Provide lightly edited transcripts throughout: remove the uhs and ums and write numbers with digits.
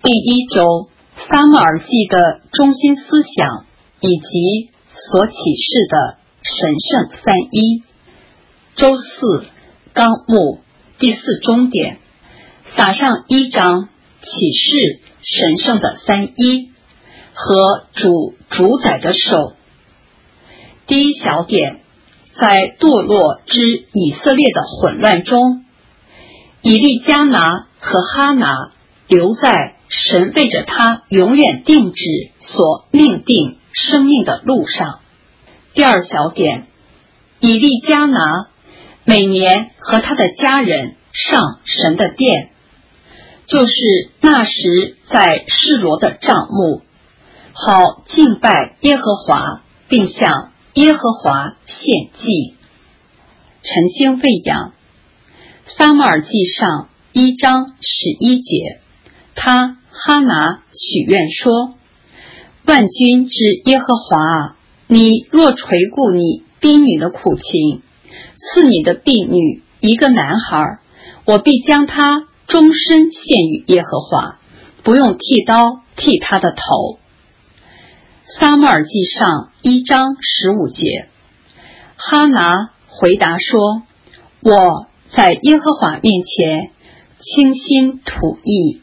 第一周撒母耳记的中心思想以及所启示的神圣三一。周四纲目第四中点，撒上一章启示神圣的三一和主宰的手。第一小点，在堕落之以色列的混乱中，以利加拿和哈拿留在神为着他永远定旨所命定生命的路上。第二小点，以利加拿每年和他的家人上神的殿，就是那时在示罗的帐幕，好敬拜耶和华，并向耶和华献祭。晨星喂养。撒母耳记上1章11节，他哈拿许愿说：万军之耶和华啊，你若垂顾你婢女的苦情，赐你的婢女一个男孩，我必将他终身献于耶和华，不用剃刀剃他的头。撒母耳记上1章15节，哈拿回答说：我在耶和华面前倾心吐意。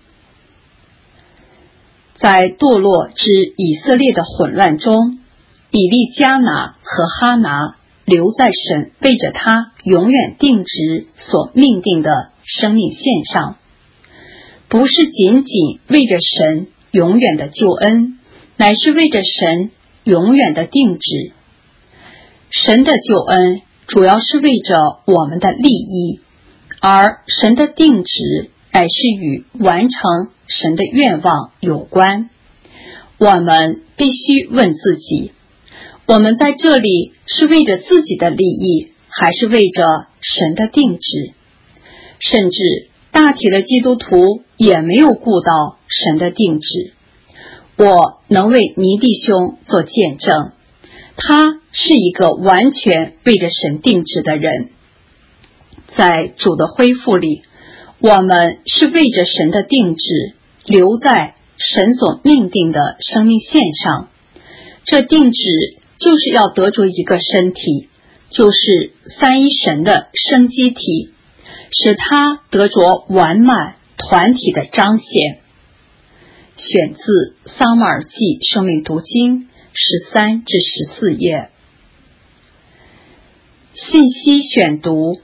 在堕落之以色列的混乱中，以利加拿和哈拿留在神为着他永远定旨所命定的生命线上，不是仅仅为着神永远的救恩，乃是为着神永远的定旨。神的救恩主要是为着我们的利益，而神的定旨乃是与完成神的愿望有关。我们必须问自己，我们在这里是为着自己的利益，还是为着神的定旨？甚至大体的基督徒也没有顾到神的定旨。我能为尼弟兄做见证，他是一个完全为着神定旨的人。在主的恢复里，我们是为着神的定旨留在神所命定的生命线上。这定旨就是要得着一个身体，就是三一神的生机体，使他得着完满团体的彰显。选自撒母耳记生命读经13至14页。信息选读。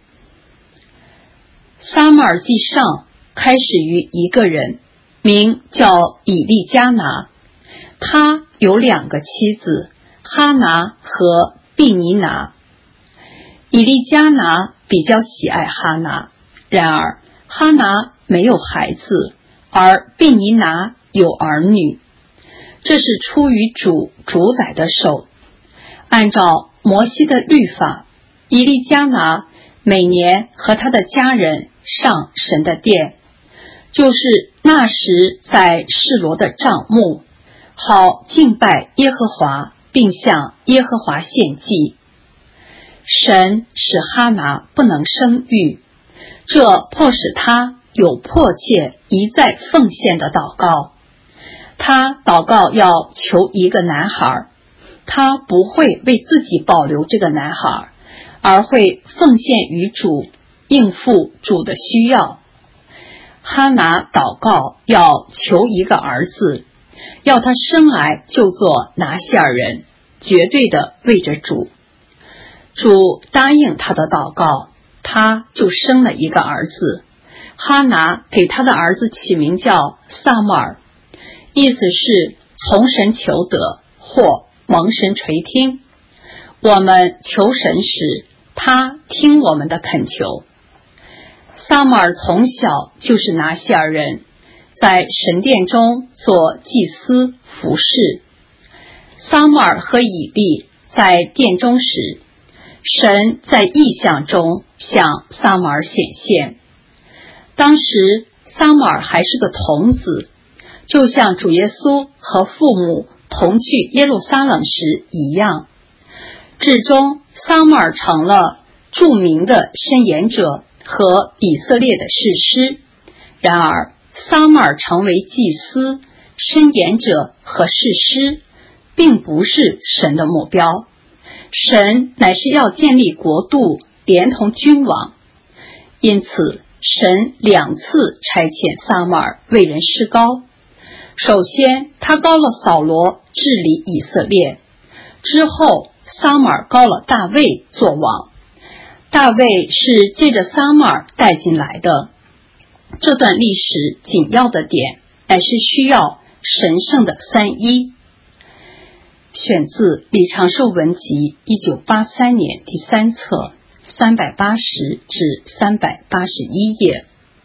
撒母耳记上开始于一个人，名叫以利加拿，他有2个妻子，哈拿和毕尼拿。以利加拿比较喜爱哈拿，然而哈拿没有孩子，而毕尼拿有儿女。这是出于主宰的手。按照摩西的律法，以利加拿每年和他的家人上神的殿，就是那时在示罗的帐幕，好敬拜耶和华，并向耶和华献祭。神使哈拿不能生育，这迫使他有迫切一再奉献的祷告。他祷告要求一个男孩，他不会为自己保留这个男孩，而会奉献于主，应付主的需要。哈拿祷告要求一个儿子，要他生来就做拿细尔人，绝对的为着主。主答应他的祷告，他就生了一个儿子。哈拿给他的儿子起名叫撒母耳，意思是从神求得或蒙神垂听。我们求神时，他听我们的恳求。撒母耳从小就是拿细尔人，在神殿中做祭司服侍。撒母耳和以利在殿中时，神在异象中向撒母耳显现。当时撒母耳还是个童子，就像主耶稣和父母同去耶路撒冷时一样。至终撒母耳成了著名的申言者和以色列的士师。然而撒母耳成为祭司、申言者和士师，并不是神的目标。神乃是要建立国度，连同君王。因此神2次差遣撒母耳为人施膏。首先他膏了扫罗治理以色列，之后撒母耳膏了大卫做王。大卫是借着撒母耳带进来的。这段历史紧要的点乃是需要神圣的三一。选自李长寿文集1983年第3册380至381页。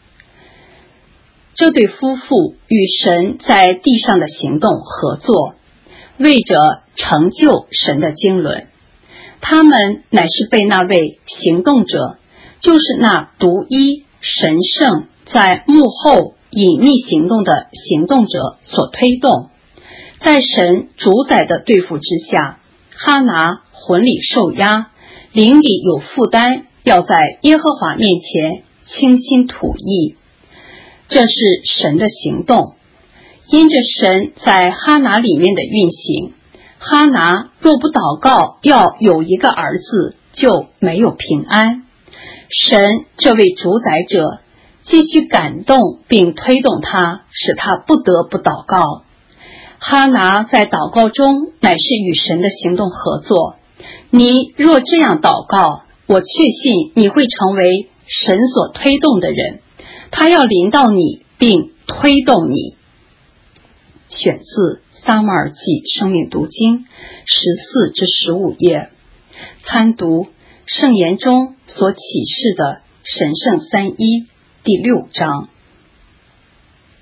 这对夫妇与神在地上的行动合作，为着成就神的经纶。他们乃是被那位行动者，就是那独一神圣在幕后隐秘行动的行动者所推动。在神主宰的对付之下，哈拿魂里受压，灵里有负担，要在耶和华面前倾心吐意。这是神的行动。因着神在哈拿里面的运行，哈拿若不祷告要有一个儿子，就没有平安。神这位主宰者继续感动并推动他，使他不得不祷告。哈拿在祷告中乃是与神的行动合作。你若这样祷告，我确信你会成为神所推动的人，他要临到你并推动你。选自撒母耳记生命读经14至15页，参读圣言中所启示的神圣三一第6章。